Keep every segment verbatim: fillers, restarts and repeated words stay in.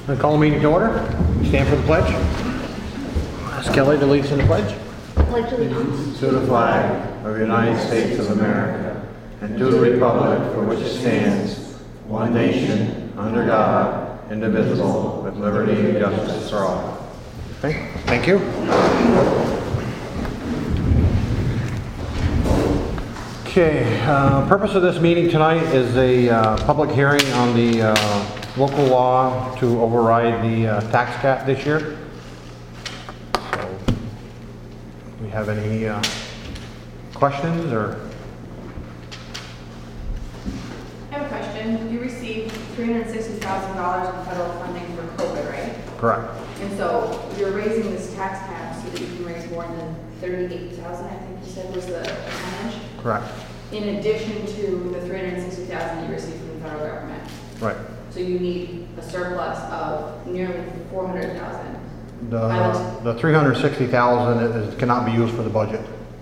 I call the meeting to order. Stand for the pledge. Ask Kelly to lead us in the pledge. Pledge allegiance to the flag of the United States of America and to the republic for which it stands, one nation, under God, indivisible, with liberty and justice for all. Okay, thank you. Okay, uh, purpose of this meeting tonight is a uh, public hearing on the uh, local law to override the uh, tax cap this year. So, do we have any uh, questions or? I have a question. You received three hundred sixty thousand dollars in federal funding for COVID, right? Correct. And so you're raising this tax cap so that you can raise more than thirty-eight thousand dollars, I think you said was the percentage? Correct. In addition to the three hundred sixty thousand dollars you received from the federal government. Right. So you need a surplus of nearly four hundred thousand dollars. The, the three hundred sixty thousand dollars is, cannot be used for the budget.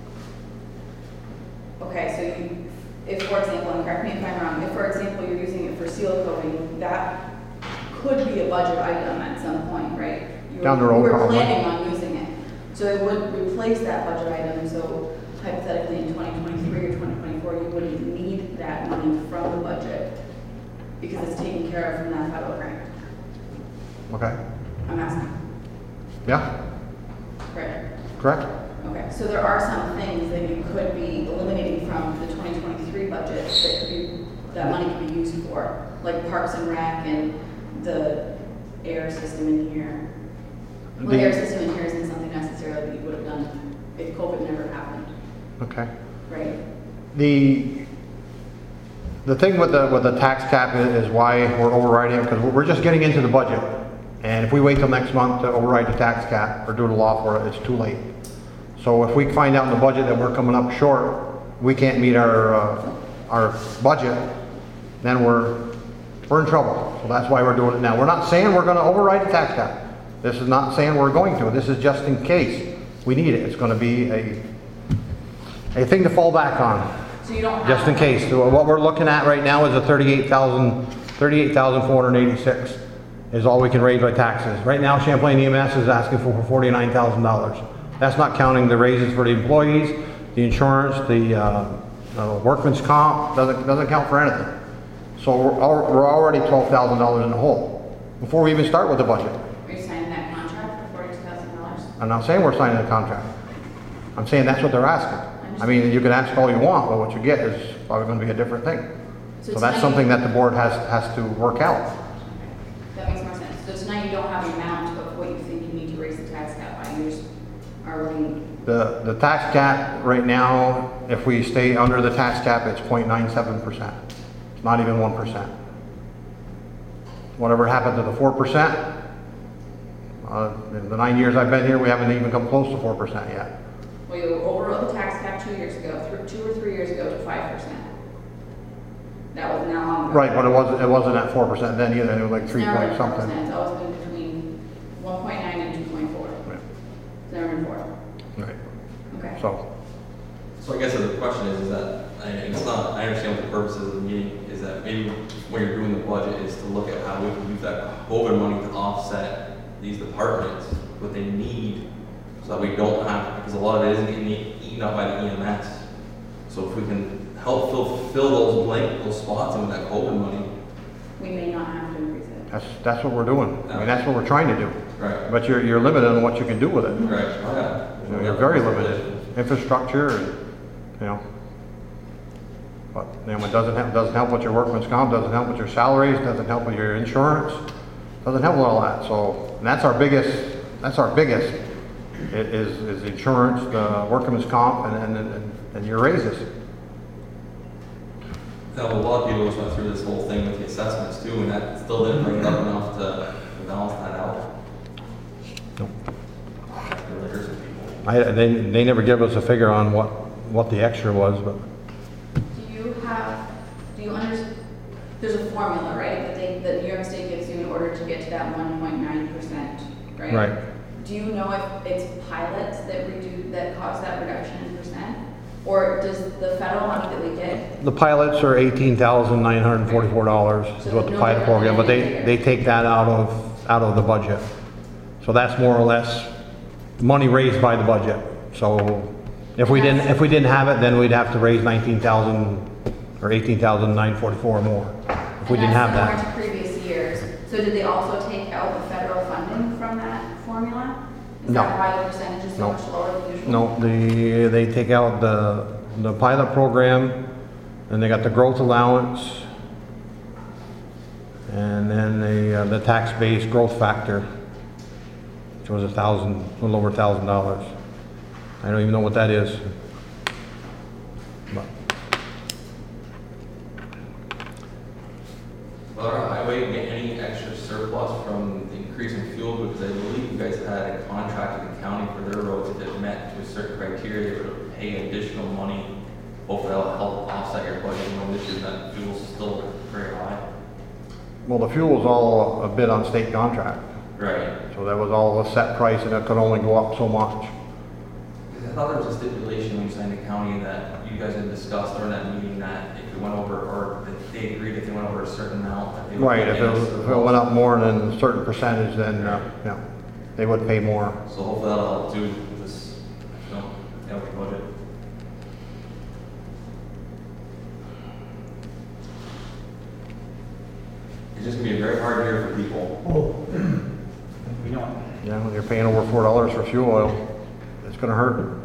Okay, so you, if for example, and correct me if I'm wrong, if for example you're using it for seal coating, that could be a budget item at some point, right? You Down the road, We're probably. planning on using it. So it would replace that budget item, so hypothetically in twenty twenty-three or twenty twenty-four, you wouldn't need that money from the budget because it's taken care of from that federal grant. Okay. I'm asking. Yeah. Right. Correct. Okay, so there are some things that you could be eliminating from the twenty twenty-three budget that could be, that money could be used for, like Parks and Rec and the air system in here. Well, the The- air system in here isn't something necessarily that you would have done if COVID never happened, Okay. right? The the thing with the with the tax cap is, is why we're overriding it, because we're just getting into the budget, and if we wait till next month to override the tax cap or do the law for it, it's too late. So if we find out in the budget that we're coming up short, we can't meet our uh, our budget, then we're we're in trouble. So that's why we're doing it now. We're not saying we're going to override the tax cap. This is not saying we're going to. This is just in case we need it. It's going to be a a thing to fall back on. So you don't have. Just in case. So what we're looking at right now is a thirty-eight thousand, thirty-eight thousand four hundred eighty-six is all we can raise by taxes. Right now, Champlain E M S is asking for forty-nine thousand dollars. That's not counting the raises for the employees, the insurance, the uh, uh, workman's comp, doesn't, doesn't count for anything. So we're, al we're already twelve thousand dollars in the hole before we even start with the budget. Are you signing that contract for forty-two thousand dollars? I'm not saying we're signing a contract. I'm saying that's what they're asking. I mean, you can ask all you want, but what you get is probably going to be a different thing. So, So that's tonight- something that the board has has to work out. That makes more sense. So tonight you don't have an amount of what you think you need to raise the tax cap by. You just are looking. The the tax cap right now, if we stay under the tax cap, it's zero point nine seven percent. It's not even one percent. Whatever happened to the four percent? Uh, in the nine years I've been here, we haven't even come close to four percent yet. Well, you overrode the tax cap two years ago, th two or three years ago to five percent. That was now long ago. Right, but it wasn't it wasn't at four percent then either. It was like It's three never point been four something. percent. It's always been between one point nine and two point four. Right. It's never been four. Right. Okay. So So I guess the question is, is that, and it's not, I understand what the purpose of the meeting is, that maybe when you're doing the budget is to look at how we can use that COVID money to offset these departments, what they need, so that we don't have, because a lot of it isn't getting eaten up by the E M S. So if we can help fill, fill those blank, those spots in with that COVID money. We may not have to increase it. that's that's what we're doing. I mean, that's what we're trying to do. Right. But you're you're limited on what you can do with it. Right, oh yeah. You know, you're very limited. Infrastructure, and, you know. But you know, it doesn't help, doesn't help with your workman's comp, doesn't help with your salaries, doesn't help with your insurance, doesn't help with all that. So, and that's our biggest, that's our biggest, i- is, is insurance, the workman's comp, and, and, and, and your raises. Now, a lot of people just went through this whole thing with the assessments too, and that still didn't bring it up enough to balance that out. Nope. Really hurts some people. I, they, they never give us a figure on what, what the extra was, but Do you have, do you understand, there's a formula, right, that they, that New York State gives you in order to get to that one point nine percent, right? Right. Do you know if it's pilots that redo, that cause that reduction in percent? Or does the federal money that we get, the pilots are eighteen thousand nine hundred forty-four dollars is So what the no pilot different program, than but they, any they take that out of out of the budget. So that's more or less money raised by the budget. So if we didn't, if we didn't have it, then we'd have to raise nineteen thousand or eighteen thousand nine forty-four more, if we And didn't have that's that. similar to previous years. So did they also take out the federal funding from that formula? Is No. that why the percentage is so No. much lower than usual? No, the, they take out the, the pilot program, and they got the growth allowance, and then the, uh, the tax-based growth factor, which was a thousand, a little over a thousand dollars. I don't even know what that is. But Will our highway get any extra surplus from the increase in fuel? Because I believe you guys had a contract with the county for their roads. If it met to a certain criteria, they would pay additional money. Hopefully that'll help offset your budget. You know, this year that fuel's still very high. Well, the fuel was all a bid on state contract, Right. so that was all a set price, and it could only go up so much. I thought there was a stipulation when you signed the county that you guys had discussed during that meeting that if it went over, or that they agreed if they went over a certain amount, that they would. Right, pay if it, extra. if it went up more than a certain percentage, then, uh, yeah, they would pay more. So hopefully that'll help too with this, you know, healthy budget. It's just gonna be a very hard year for people. Oh, we know it. Yeah, when you're paying over four dollars for fuel oil, it's gonna hurt.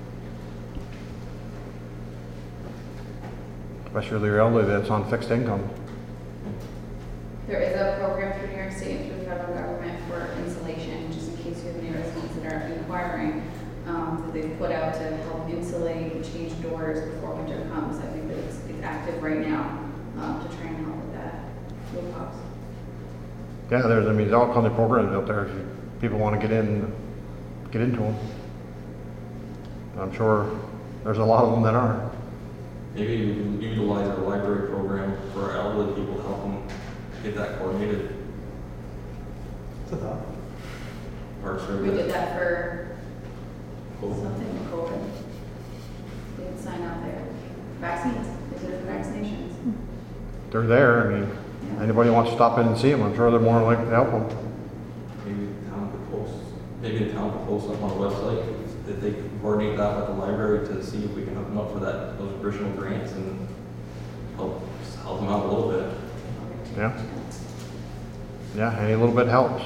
Especially the elderly that's on fixed income. There is a program through New York State and through the federal government for insulation, just in case you have any residents that are inquiring, um, that they've put out to help insulate and change doors before winter comes. I think that it's, it's active right now, um, to try and help with that. Fuel costs. Yeah, there's, I mean, there's all kinds of programs out there, if you- people wanna get in, get into them. I'm sure there's a lot of them that are. Maybe we can utilize our library program for our elderly people to help them get that coordinated. It's a thought. Parks are We did that for Cool. something with COVID. They didn't sign out there. Vaccines, they did it for vaccinations. They're there, I mean, anybody wants to stop in and see them, I'm sure they're more likely to help them. Maybe the town could post, maybe the town could post up on the website, that they could coordinate that with the library to see if we can hook them up for that, those additional grants and help, help them out a little bit. Yeah. Yeah, any little bit helps.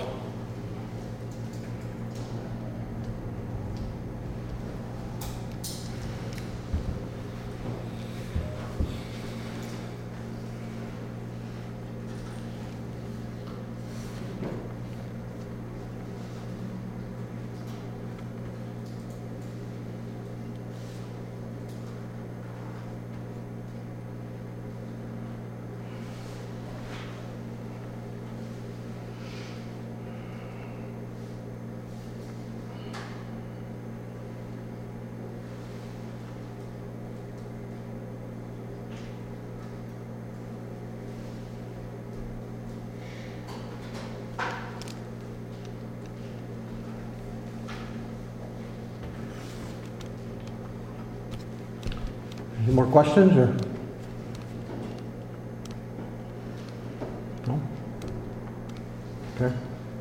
Any more questions, or? No? Okay.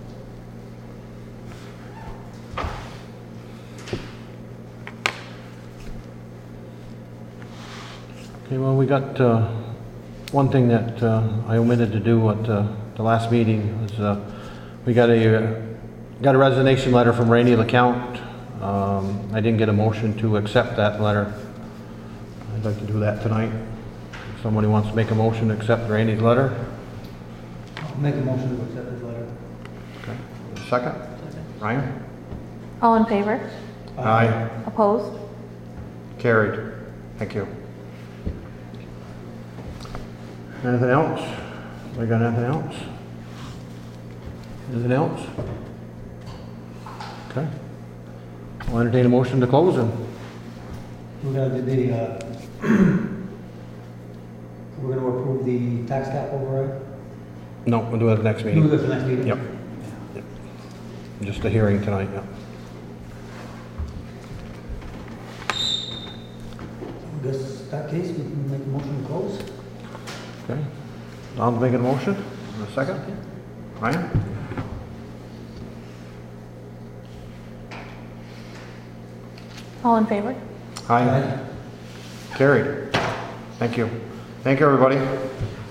Okay, well, we got, uh, one thing that, uh, I omitted to do at, uh, the last meeting was, uh, we got a, uh, got a resignation letter from Randy LeCount. Um, I didn't get a motion to accept that letter. I'd like to do that tonight. If somebody wants to make a motion to accept Randy's letter. I'll make a motion to accept this letter. Okay. Second? Ryan? All in favor? Aye. Opposed? Carried. Thank you. Anything else? We got anything else? Anything else? Okay. I'll entertain a motion to close them. We're gonna do the, uh, we're gonna approve the tax cap override? No, we'll do it at the next Do meeting. this next meeting? Yep. Just a hearing tonight, yeah. I guess in that case, we can make a motion to close. Okay. Don's making a motion. In a second. Ryan? All in favor? Aye. Carried. Thank you. Thank you, everybody.